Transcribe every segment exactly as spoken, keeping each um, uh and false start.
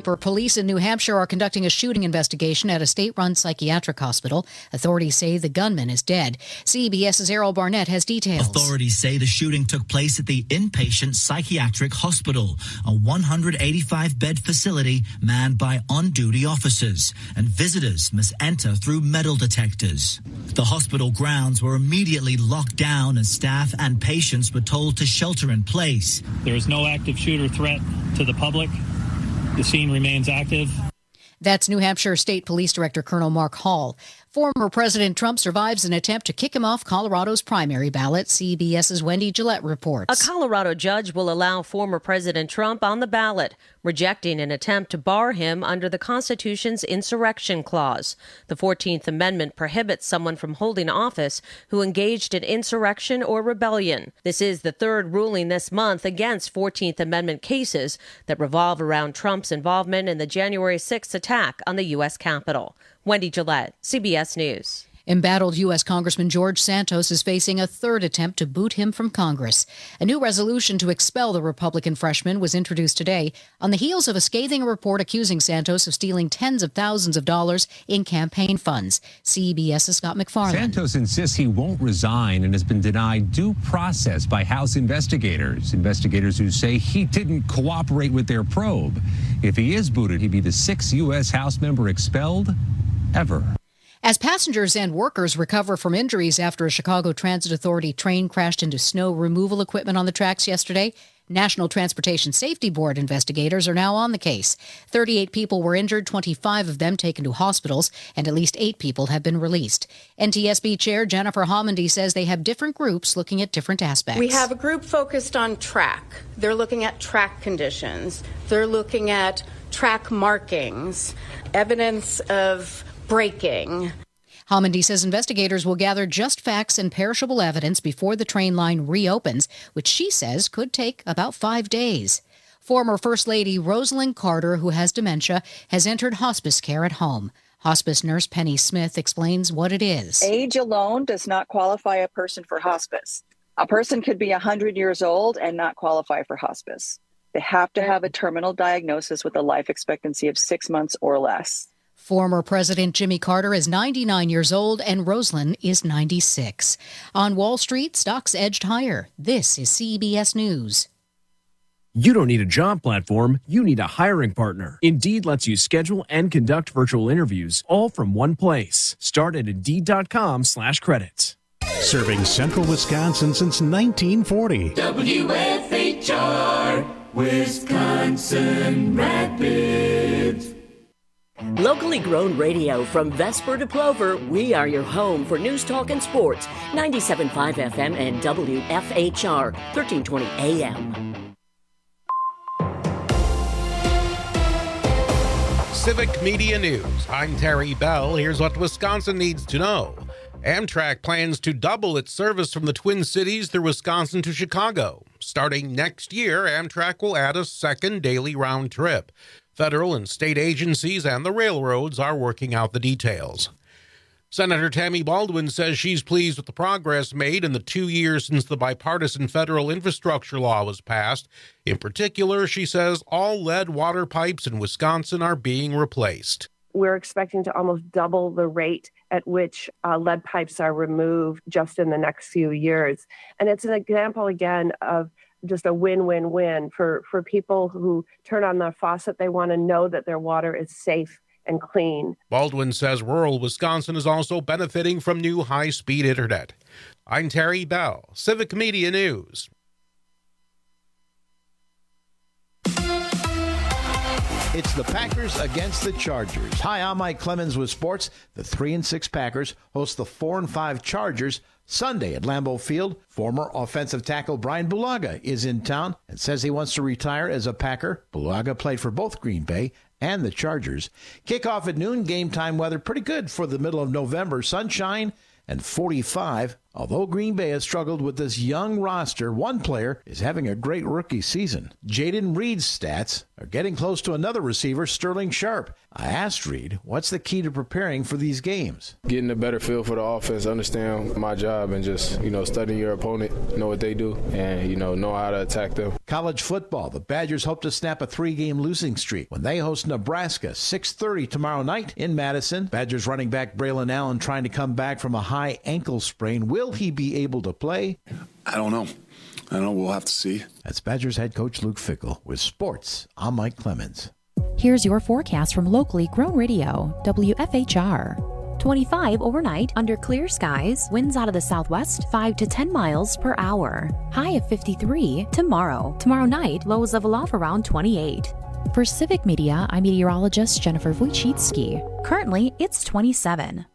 paper, police in New Hampshire are conducting a shooting investigation at a state-run psychiatric hospital. Authorities say the gunman is dead. CBS's Errol Barnett has details. Authorities say the shooting took place at the inpatient psychiatric hospital, a one hundred eighty-five bed facility manned by on-duty officers, and visitors must enter through metal detectors. The hospital grounds were immediately locked down as staff and patients were told to shelter in place. There is no active shooter threat to the public. The scene remains active. That's New Hampshire State Police Director Colonel Mark Hall. Former President Trump survives an attempt to kick him off Colorado's primary ballot. CBS's Wendy Gillette reports. A Colorado judge will allow former President Trump on the ballot, rejecting an attempt to bar him under the Constitution's insurrection clause. The fourteenth Amendment prohibits someone from holding office who engaged in insurrection or rebellion. This is the third ruling this month against fourteenth Amendment cases that revolve around Trump's involvement in the January sixth attack on the U S Capitol. Wendy Gillette, C B S News. Embattled U S Congressman George Santos is facing a third attempt to boot him from Congress. A new resolution to expel the Republican freshman was introduced today on the heels of a scathing report accusing Santos of stealing tens of thousands of dollars in campaign funds. CBS's Scott McFarland. Santos insists he won't resign and has been denied due process by House investigators. Investigators who say he didn't cooperate with their probe. If he is booted, he'd be the sixth U S House member expelled ever. As passengers and workers recover from injuries after a Chicago Transit Authority train crashed into snow removal equipment on the tracks yesterday, National Transportation Safety Board investigators are now on the case. thirty-eight people were injured, twenty-five of them taken to hospitals, and at least eight people have been released. N T S B Chair Jennifer Homendy says they have different groups looking at different aspects. We have a group focused on track. They're looking at track conditions. They're looking at track markings, evidence of braking. Homendy says investigators will gather just facts and perishable evidence before the train line reopens, which she says could take about five days. Former First Lady Rosalynn Carter, who has dementia, has entered hospice care at home. Hospice nurse Penny Smith explains what it is. Age alone does not qualify a person for hospice. A person could be one hundred years old and not qualify for hospice. They have to have a terminal diagnosis with a life expectancy of six months or less. Former President Jimmy Carter is ninety-nine years old and Rosalynn is ninety-six. On Wall Street, stocks edged higher. This is C B S News. You don't need a job platform, you need a hiring partner. Indeed lets you schedule and conduct virtual interviews all from one place. Start at Indeed.com slash credits. Serving central Wisconsin since nineteen forty. W F H R, Wisconsin Rapids. Locally grown radio from Vesper to Plover, we are your home for news, talk, and sports. ninety-seven point five F M and W F H R, thirteen twenty A M. Civic Media News. I'm Terry Bell. Here's what Wisconsin needs to know. Amtrak plans to double its service from the Twin Cities through Wisconsin to Chicago. Starting next year, Amtrak will add a second daily round trip. Federal and state agencies and the railroads are working out the details. Senator Tammy Baldwin says she's pleased with the progress made in the two years since the bipartisan federal infrastructure law was passed. In particular, she says all lead water pipes in Wisconsin are being replaced. We're expecting to almost double the rate at which uh, lead pipes are removed just in the next few years. And it's an example, again, of just a win-win-win for, for people who turn on their faucet. They want to know that their water is safe and clean. Baldwin says rural Wisconsin is also benefiting from new high-speed internet. I'm Terry Bell, Civic Media News. It's the Packers against the Chargers. Hi, I'm Mike Clemens with sports. The three and six Packers host the four and five Chargers Sunday at Lambeau Field. Former offensive tackle Brian Bulaga is in town and says he wants to retire as a Packer. Bulaga played for both Green Bay and the Chargers. Kickoff at noon, game time weather pretty good for the middle of November. Sunshine and forty-five Although Green Bay has struggled with this young roster, one player is having a great rookie season. Jaden Reed's stats are getting close to another receiver, Sterling Sharp. I asked Reed, what's the key to preparing for these games? Getting a better feel for the offense, understand my job, and just, you know, studying your opponent, know what they do, and, you know, know how to attack them. College football. The Badgers hope to snap a three-game losing streak when they host Nebraska, six thirty tomorrow night in Madison. Badgers running back Braylon Allen trying to come back from a high ankle sprain. Will he be able to play? I don't know. I don't know. We'll have to see. That's Badgers head coach Luke Fickell. With sports, I'm Mike Clemens. Here's your forecast from locally grown radio, W F H R. twenty-five overnight under clear skies, winds out of the southwest five to ten miles per hour. High of fifty-three tomorrow. Tomorrow night, lows level off around twenty-eight. For Civic Media, I'm meteorologist Jennifer Wojcicki. Currently, it's twenty-seven.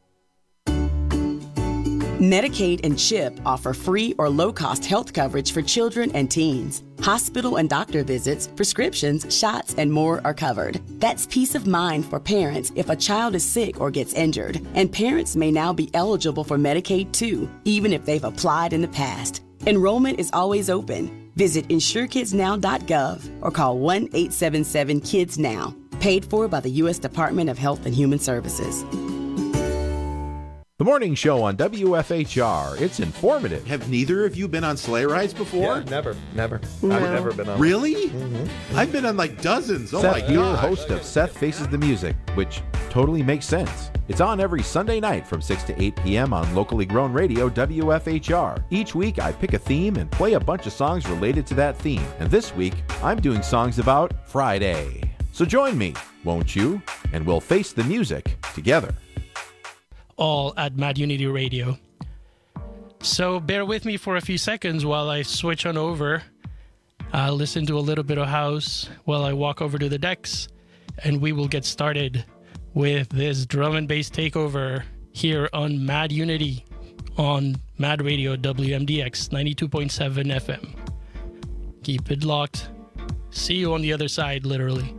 Medicaid and CHIP offer free or low-cost health coverage for children and teens. Hospital and doctor visits, prescriptions, shots, and more are covered. That's peace of mind for parents if a child is sick or gets injured. And parents may now be eligible for Medicaid too, even if they've applied in the past. Enrollment is always open. Visit insure kids now dot gov or call one eight seven seven kids now. Paid for by the U S Department of Health and Human Services. The morning show on W F H R. It's informative. Have neither of you been on sleigh rides before? Yeah, never, never. No. I've never been on. Really? Mm-hmm. I've been on like dozens. Oh Seth my Beer, god! host of Seth Faces the Music, which totally makes sense. It's on every Sunday night from six to eight p.m. on locally grown radio W F H R. Each week I pick a theme and play a bunch of songs related to that theme. And this week I'm doing songs about Friday. So join me, won't you? And we'll face the music together. All at Mad Unity Radio. So bear with me for a few seconds while I switch on over. I'll listen to a little bit of house while I walk over to the decks, and we will get started with this drum and bass takeover here on Mad Unity on Mad Radio W M D X ninety-two point seven F M. Keep it locked. See you on the other side, literally.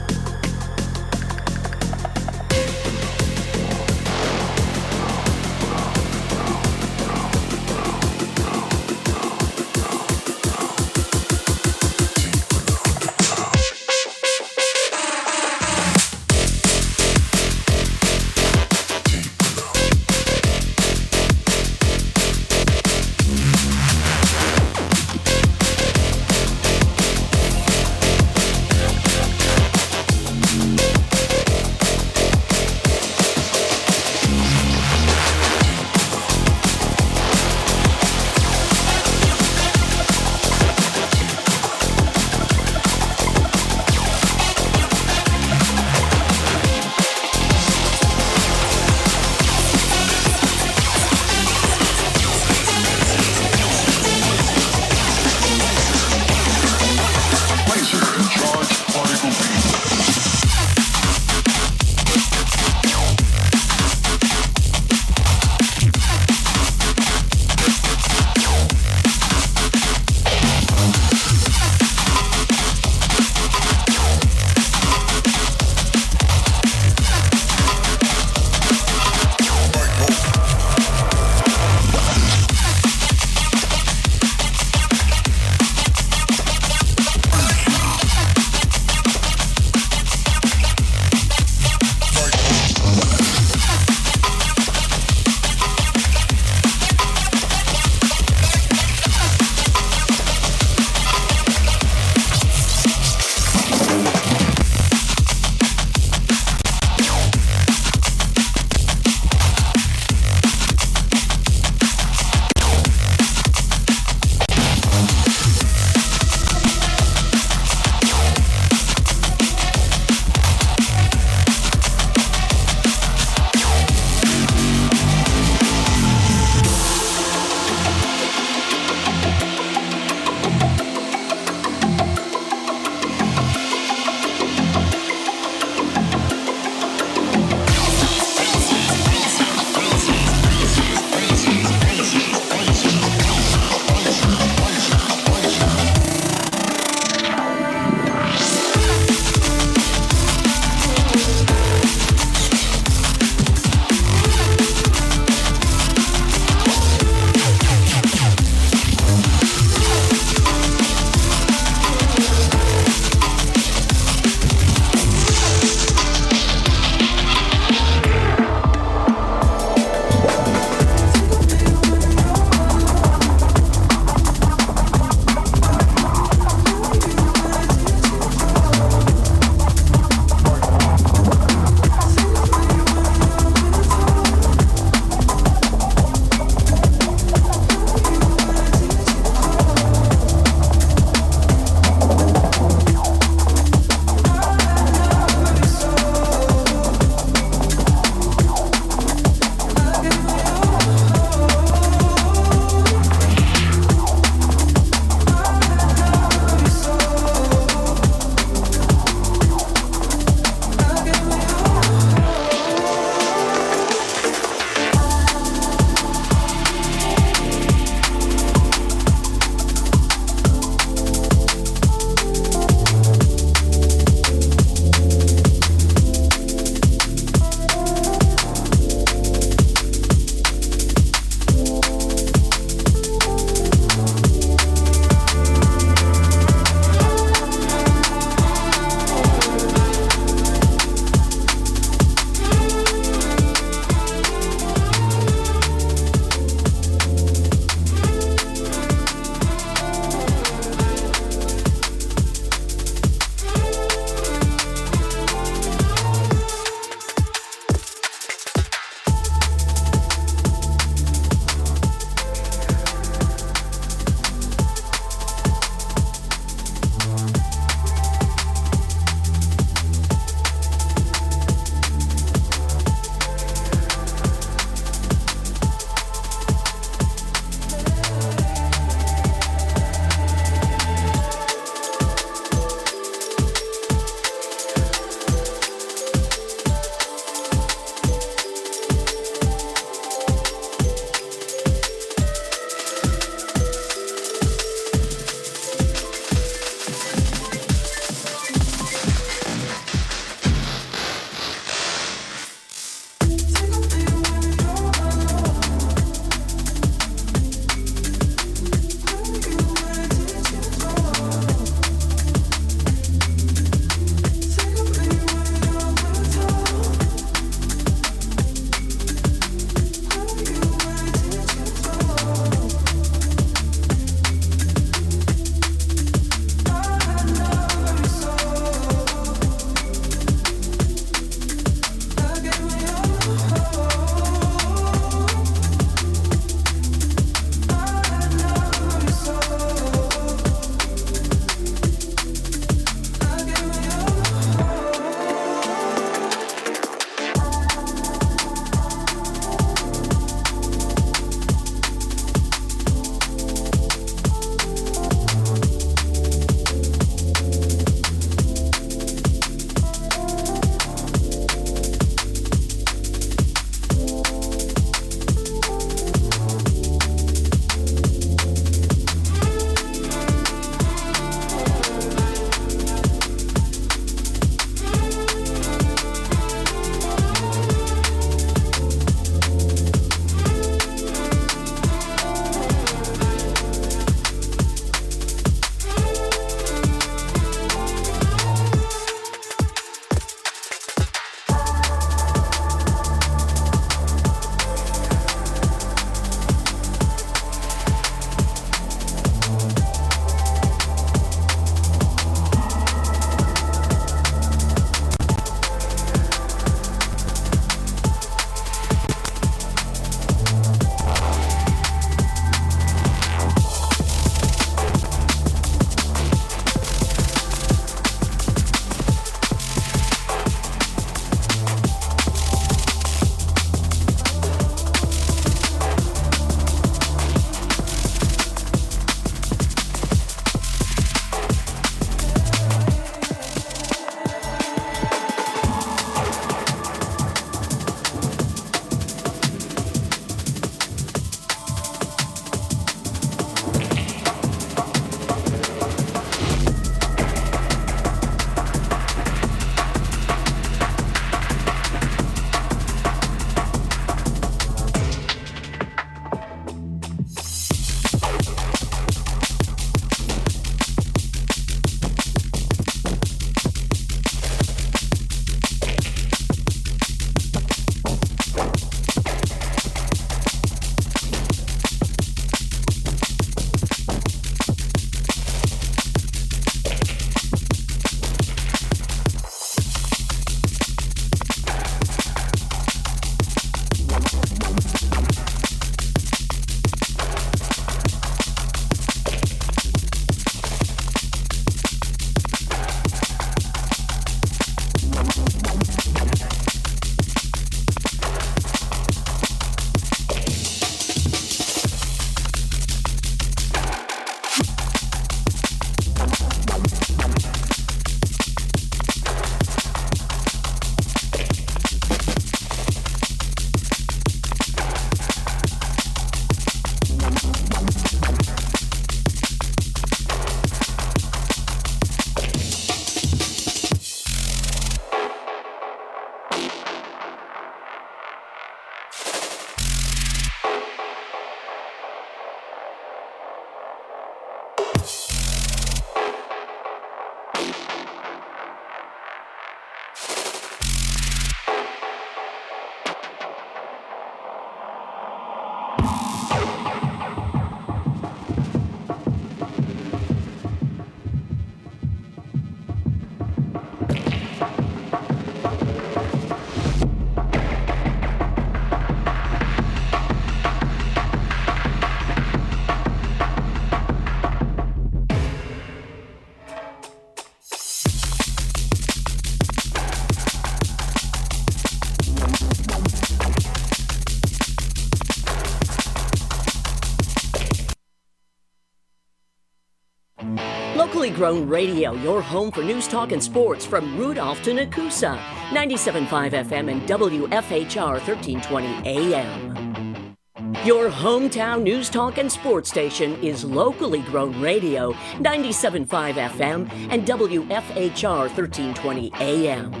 Grown Radio, your home for news, talk, and sports from Rudolph to Nakusa. ninety-seven point five F M and W F H R thirteen twenty A M. Your hometown news, talk, and sports station is Locally Grown Radio, ninety-seven point five F M and W F H R thirteen twenty A M.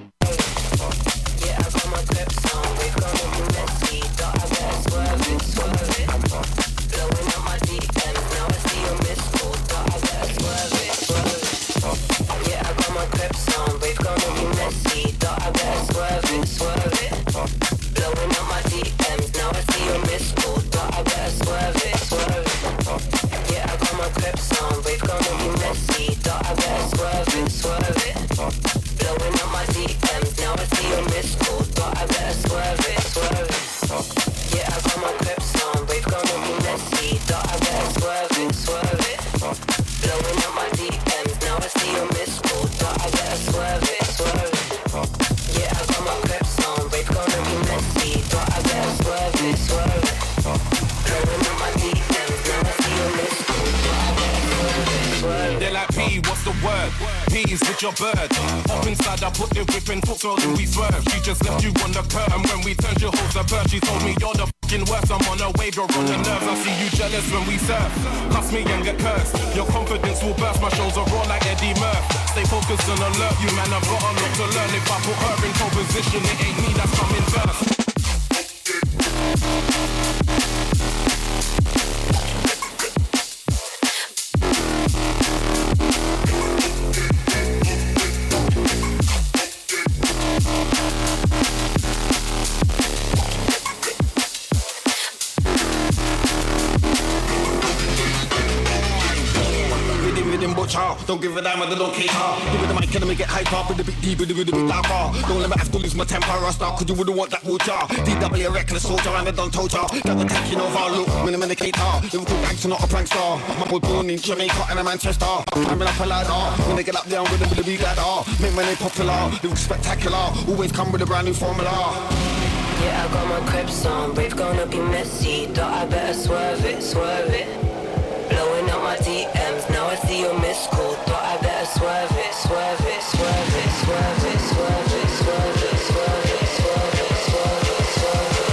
Your bird. Hop inside, I put the whip in, foot girl, and we swerve. She just left you on the curb, and when we turned, you hold the bird. She told me you're the fucking worst. I'm on a wave, you're on the nerves. I see you jealous when we surf. Cuss me and get cursed. Your confidence will burst. My shows are raw like Eddie Murphy. Stay focused and alert. You man, I've got a lot to learn. If I put her in pole position, it ain't me that's coming first. Don't give a damn, I don't care. Give it the mic and make it hyper, with a bit deeper, with a bit darker. Don't let me have to lose my temper or start, cause you wouldn't want that water. D W reckless soldier, and I don't told ya. Got the taking over, look, minimicator. Liverpool gangster, not a prankster. My boy born in Jamaica and a Manchester. Climbing up a ladder, when they get up there with a, with a big ladder. Make when they popular, look spectacular. Always come with a brand new formula. Yeah, I got my crepes on, brave gonna be messy. Thought I better swerve it, swerve it. Blowing up my D Ms, now I see your missed call. Thought I better swerve it, swerve it, swerve it, swerve it, swerve it, swerve it, swerve it, swerve it, swerve it, swerve it,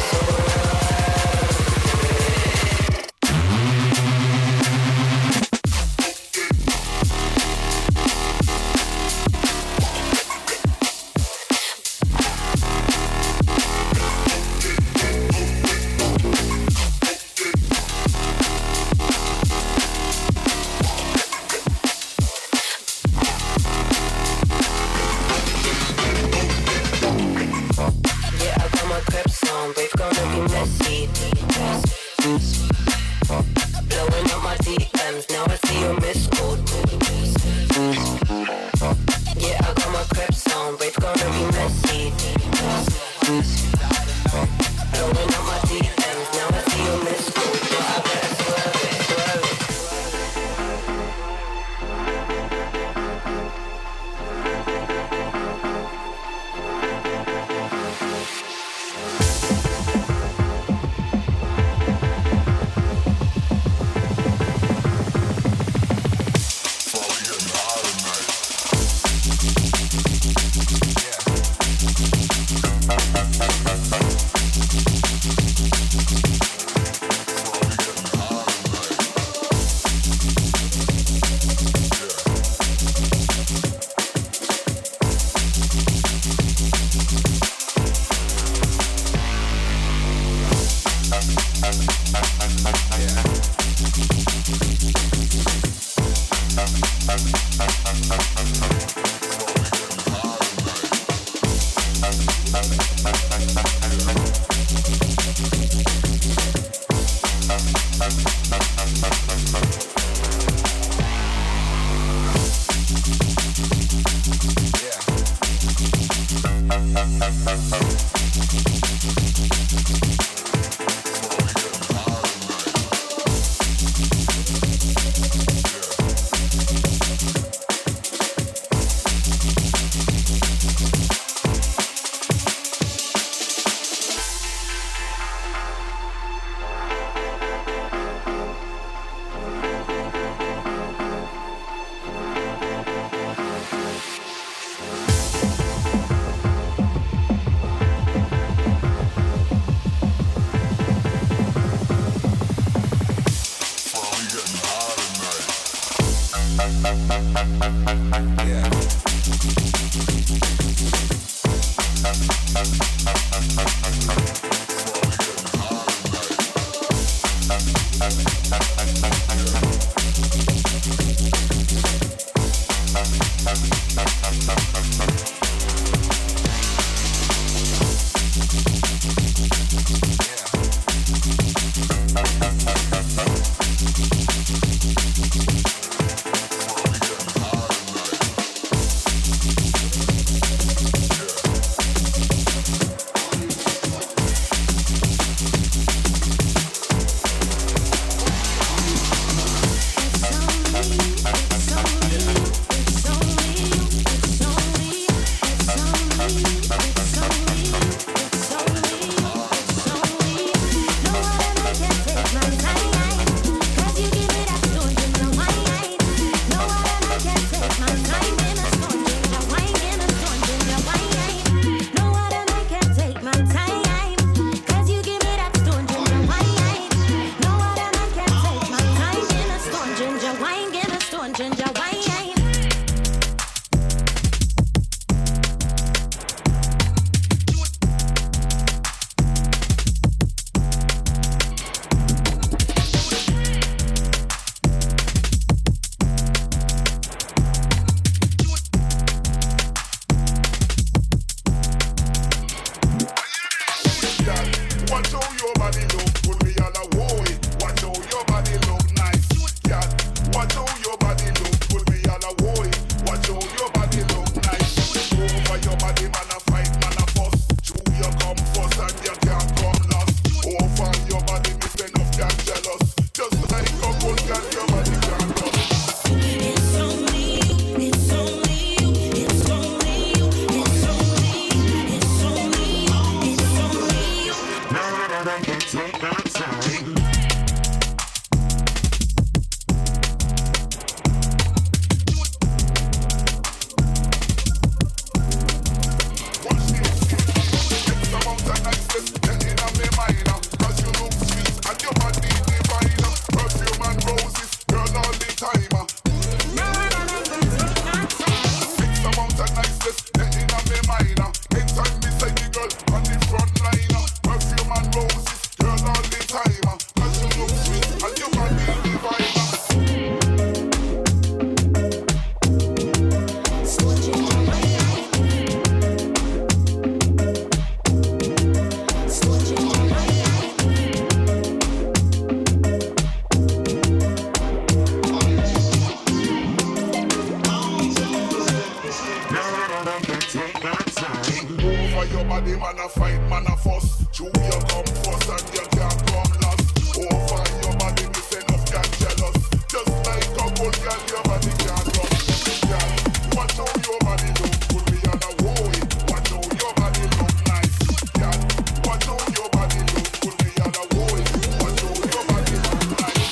gonna get it that time. Over your body, man, a fight, man, a fuss. Chew you come first and you can't come last. Over your body, me say no can jealous. Just like a good girl, your body can't run. Girl, watch how your body look, put me on a roll. Watch how your body look nice. Girl, watch how your body look, put me on a roll. Watch how your body look nice.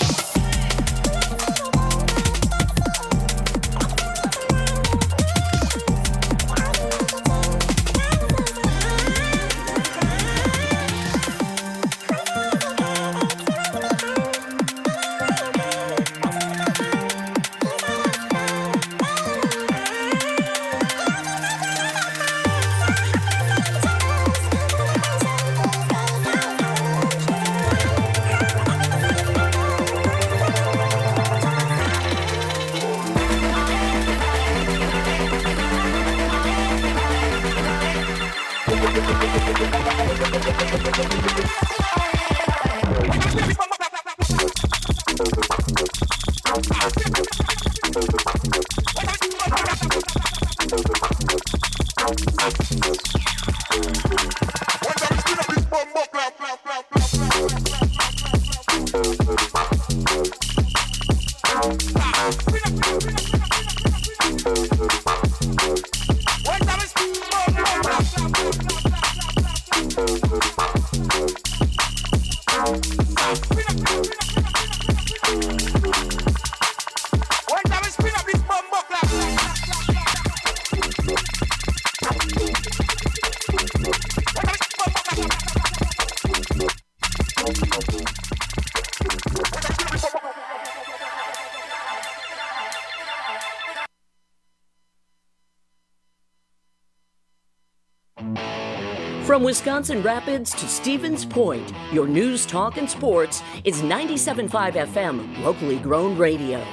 From Wisconsin Rapids to Stevens Point, your news, talk, and sports is ninety-seven point five F M, locally grown radio.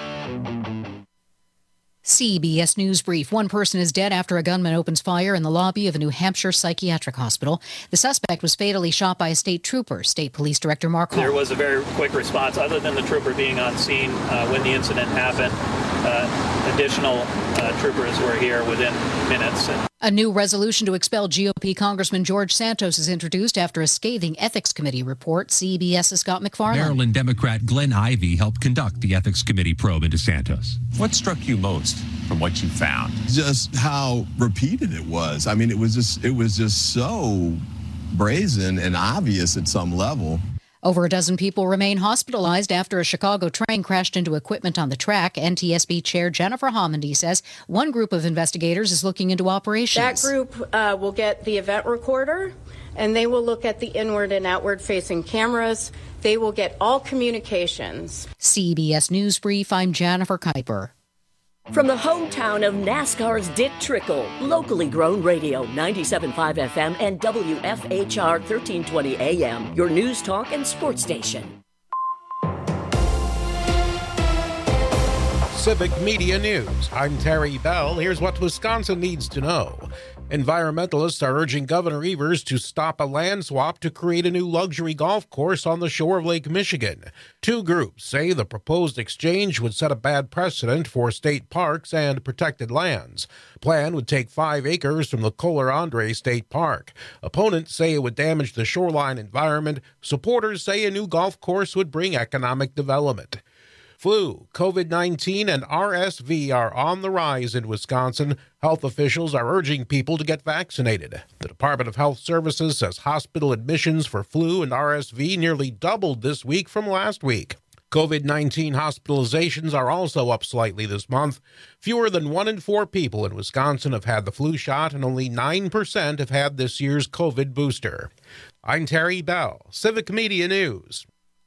C B S News Brief. One person is dead after a gunman opens fire in the lobby of a New Hampshire psychiatric hospital. The suspect was fatally shot by a state trooper. State Police Director Mark Hall. There was a very quick response. Other than the trooper being on scene uh, when the incident happened, uh, additional uh, troopers were here within minutes. A new resolution to expel G O P Congressman George Santos is introduced after a scathing Ethics Committee report. CBS's Scott McFarland. Maryland Democrat Glenn Ivey helped conduct the Ethics Committee probe into Santos. What struck you most from what you found? Just how repeated it was. I mean, it was just it was just so brazen and obvious at some level. Over a dozen people remain hospitalized after a Chicago train crashed into equipment on the track. N T S B Chair Jennifer Homendy says one group of investigators is looking into operations. That group uh, will get the event recorder, and they will look at the inward and outward facing cameras. They will get all communications. C B S News Brief, I'm Jennifer Kuiper. From the hometown of NASCAR's Dick Trickle, locally grown radio, ninety-seven point five F M and W F H R thirteen twenty A M, your news, talk, and sports station. Civic Media News. I'm Terry Bell. Here's what Wisconsin needs to know. Environmentalists are urging Governor Evers to stop a land swap to create a new luxury golf course on the shore of Lake Michigan. Two groups say the proposed exchange would set a bad precedent for state parks and protected lands. Plan would take five acres from the Kohler Andre State Park. Opponents say it would damage the shoreline environment. Supporters say a new golf course would bring economic development. Flu, COVID nineteen, and R S V are on the rise in Wisconsin. Health officials are urging people to get vaccinated. The Department of Health Services says hospital admissions for flu and R S V nearly doubled this week from last week. COVID nineteen hospitalizations are also up slightly this month. Fewer than one in four people in Wisconsin have had the flu shot, and only nine percent have had this year's COVID booster. I'm Terry Bell, Civic Media News.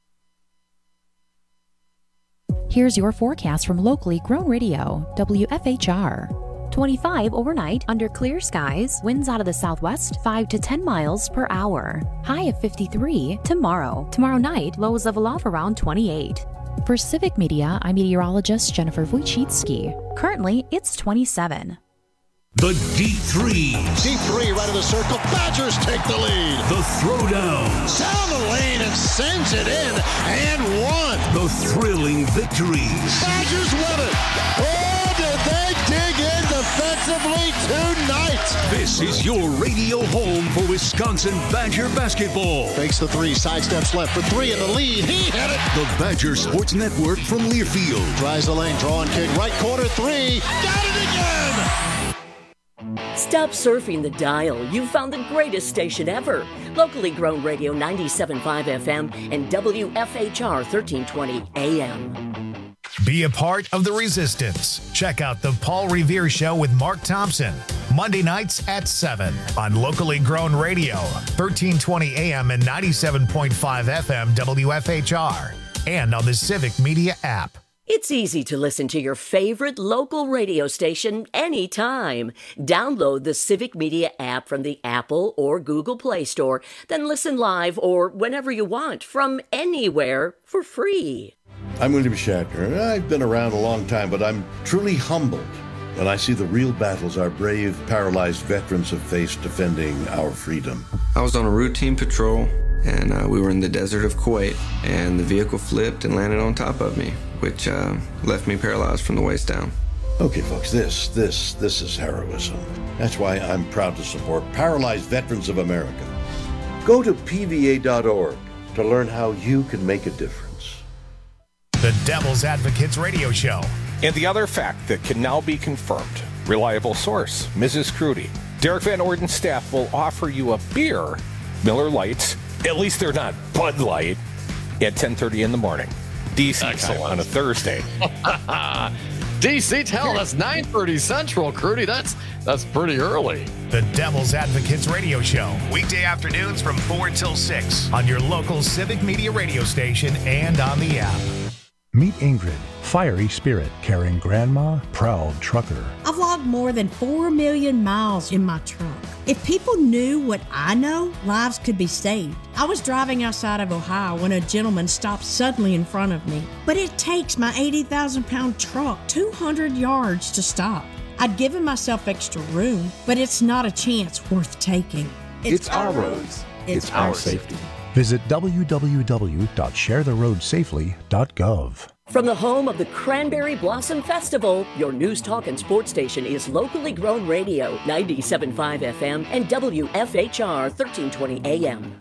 Here's your forecast from locally grown radio, W F H R. twenty-five overnight under clear skies, winds out of the southwest, five to ten miles per hour. High of fifty-three tomorrow. Tomorrow night, lows level off around twenty-eight. For Civic Media, I'm meteorologist Jennifer Wojcicki. Currently, it's twenty-seven. The Deep Threes. Deep three right of the circle. Badgers take the lead. The Throwdown. Down the lane and sends it in and one. The thrilling victories. Badgers win it. Oh, did they dig in defensively? defensively tonight. This is your radio home for Wisconsin Badger basketball. Fakes the three, sidesteps left for three in the lead. He hit it. The Badger Sports Network from Learfield. Tries the lane, drawing kick, right corner three. Got it again. Stop surfing the dial. You found the greatest station ever. Locally grown radio ninety-seven point five F M and W F H R thirteen twenty A M. Be a part of the resistance. Check out the Paul Revere Show with Mark Thompson. Monday nights at seven on Locally Grown Radio, thirteen twenty A M and ninety-seven point five F M W F H R, and on the Civic Media app. It's easy to listen to your favorite local radio station anytime. Download the Civic Media app from the Apple or Google Play Store, then listen live or whenever you want from anywhere for free. I'm William Shatner. I've been around a long time, but I'm truly humbled when I see the real battles our brave, paralyzed veterans have faced defending our freedom. I was on a routine patrol, and uh, we were in the desert of Kuwait, and the vehicle flipped and landed on top of me, which uh, left me paralyzed from the waist down. Okay, folks, this, this, this is heroism. That's why I'm proud to support Paralyzed Veterans of America. Go to P V A dot org to learn how you can make a difference. The Devil's Advocates Radio Show. And the other fact that can now be confirmed. Reliable source, Missus Crudy. Derek Van Orden's staff will offer you a beer, Miller Lights, at least they're not Bud Light, at ten thirty in the morning. D C time on a Thursday. D C, hell, that's nine thirty Central, Crudy. That's that's pretty early. The Devil's Advocates Radio Show. Weekday afternoons from four till six on your local Civic Media radio station and on the app. Meet Ingrid, fiery spirit, caring grandma, proud trucker. I've logged more than four million miles in my truck. If people knew what I know, lives could be saved. I was driving outside of Ohio when a gentleman stopped suddenly in front of me. But it takes my eighty thousand pound truck two hundred yards to stop. I'd given myself extra room, but it's not a chance worth taking. It's, it's our roads. It's, it's our safety. safety. Visit w w w dot share the road safely dot gov. From the home of the Cranberry Blossom Festival, your news talk and sports station is Locally Grown Radio, ninety-seven point five F M and W F H R thirteen twenty A M.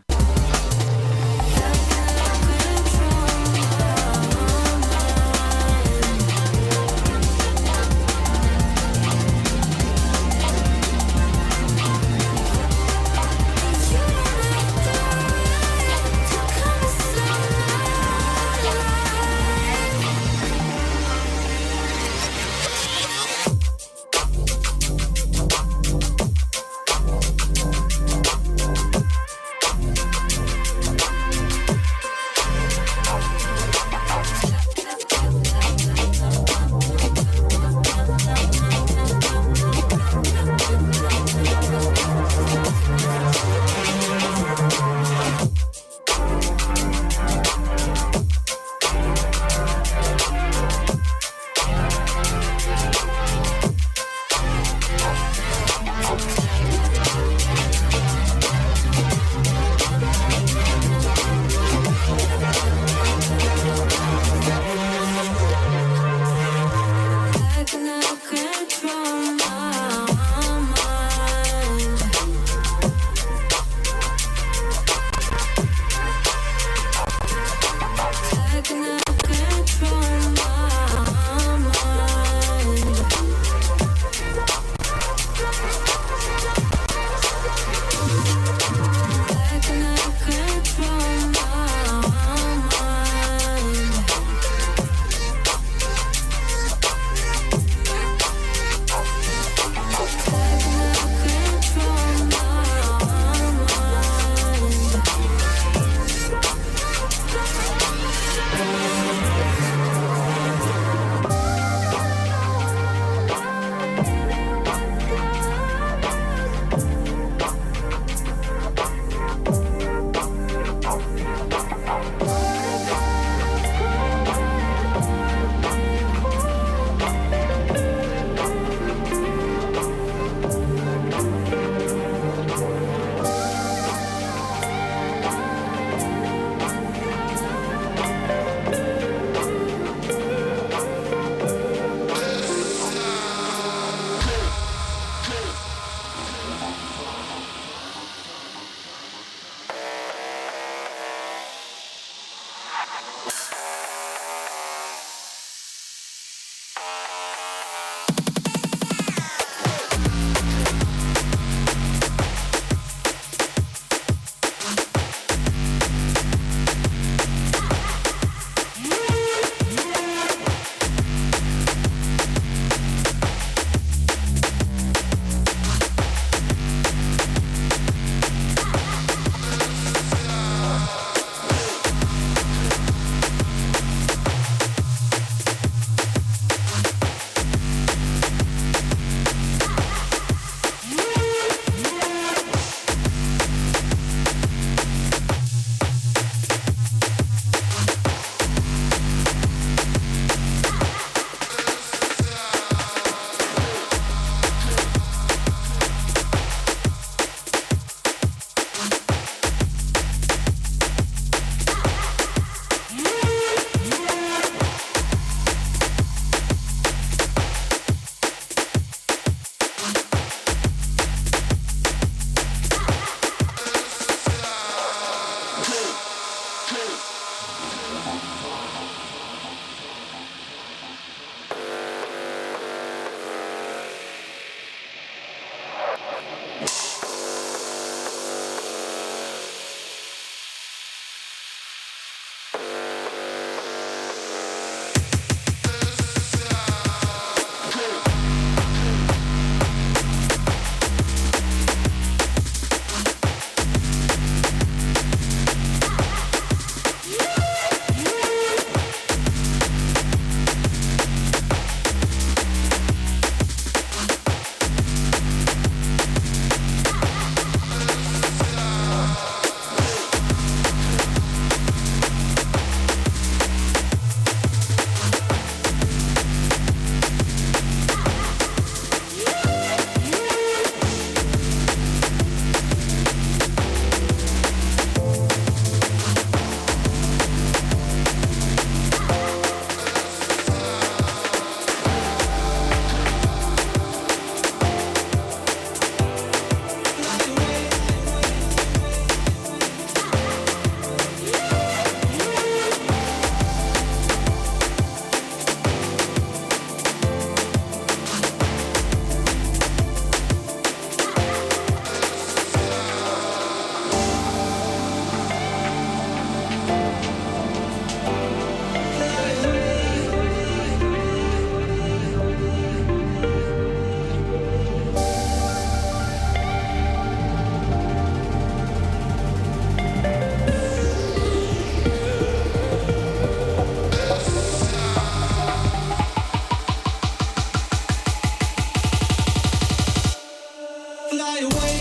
Fly away.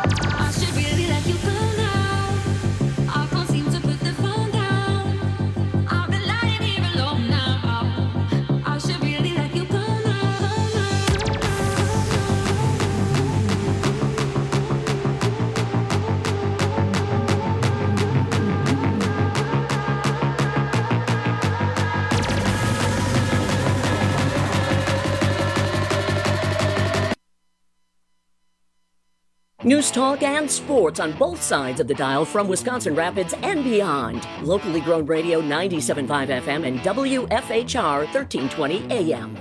News talk and sports on both sides of the dial from Wisconsin Rapids and beyond. Locally grown radio ninety-seven point five F M and W F H R thirteen twenty A M.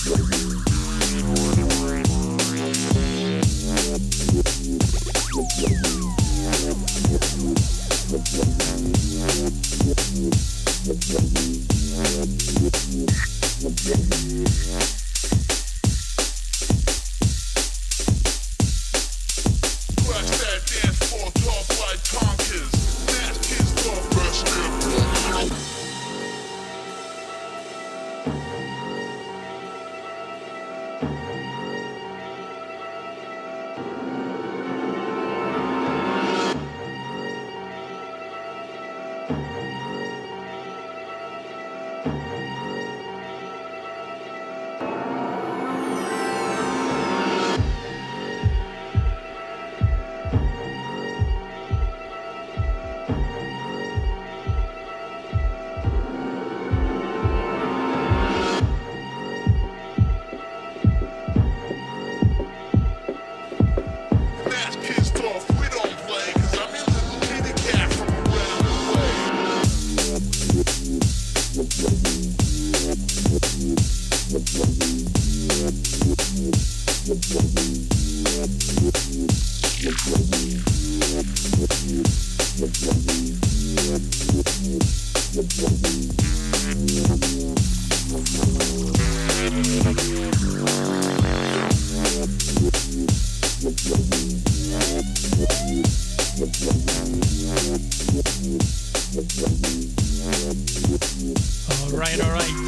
All right, all right.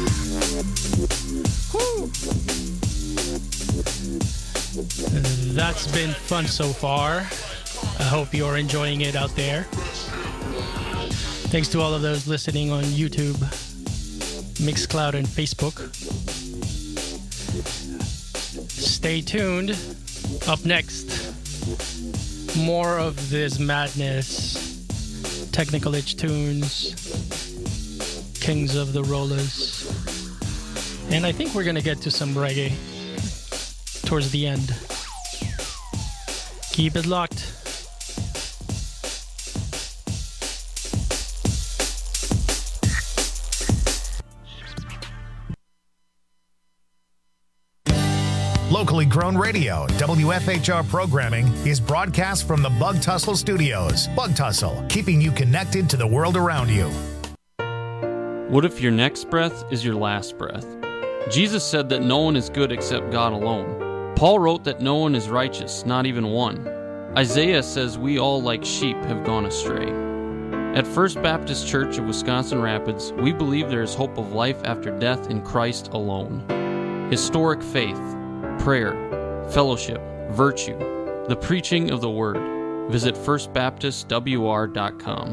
Woo. That's been fun so far. I hope you're enjoying it out there. Thanks to all of those listening on YouTube, Mixcloud, and Facebook. Stay tuned. Up next, more of this madness. Technical Itch Tunes, Kings of the Rollers. And I think we're going to get to some reggae towards the end. Keep it locked. Locally grown radio, W F H R programming is broadcast from the Bug Tussle Studios. Bug Tussle, keeping you connected to the world around you. What if your next breath is your last breath? Jesus said that no one is good except God alone. Paul wrote that no one is righteous, not even one. Isaiah says we all like sheep have gone astray. At First Baptist Church of Wisconsin Rapids, we believe there is hope of life after death in Christ alone. Historic faith, prayer, fellowship, virtue, the preaching of the Word. Visit first baptist w r dot com.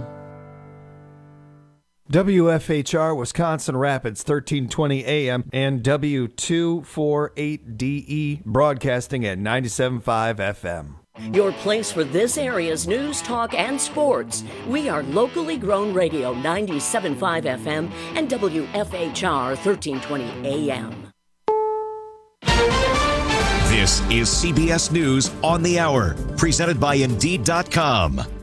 W F H R Wisconsin Rapids, thirteen twenty A M and W two forty-eight D E, broadcasting at ninety-seven point five F M. Your place for this area's news, talk, and sports. We are locally grown radio, ninety-seven point five F M and W F H R thirteen twenty A M. This is C B S News on the Hour, presented by Indeed dot com.